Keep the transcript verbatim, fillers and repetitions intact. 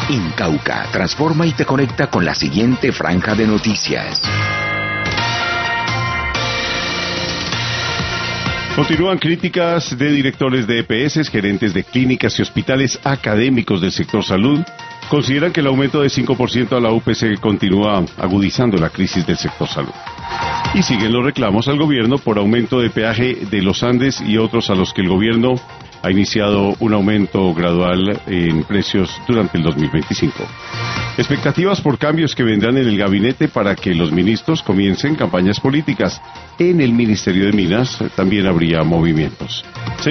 en Cauca, transforma y te conecta con la siguiente franja de noticias. Continúan críticas de directores de E P S, gerentes de clínicas y hospitales académicos del sector salud. Consideran que el aumento de cinco por ciento a la U P C continúa agudizando la crisis del sector salud. Y siguen los reclamos al gobierno por aumento de peaje de los Andes y otros a los que el gobierno ha iniciado un aumento gradual en precios durante el dos mil veinticinco. Expectativas por cambios que vendrán en el gabinete para que los ministros comiencen campañas políticas. En el Ministerio de Minas también habría movimientos.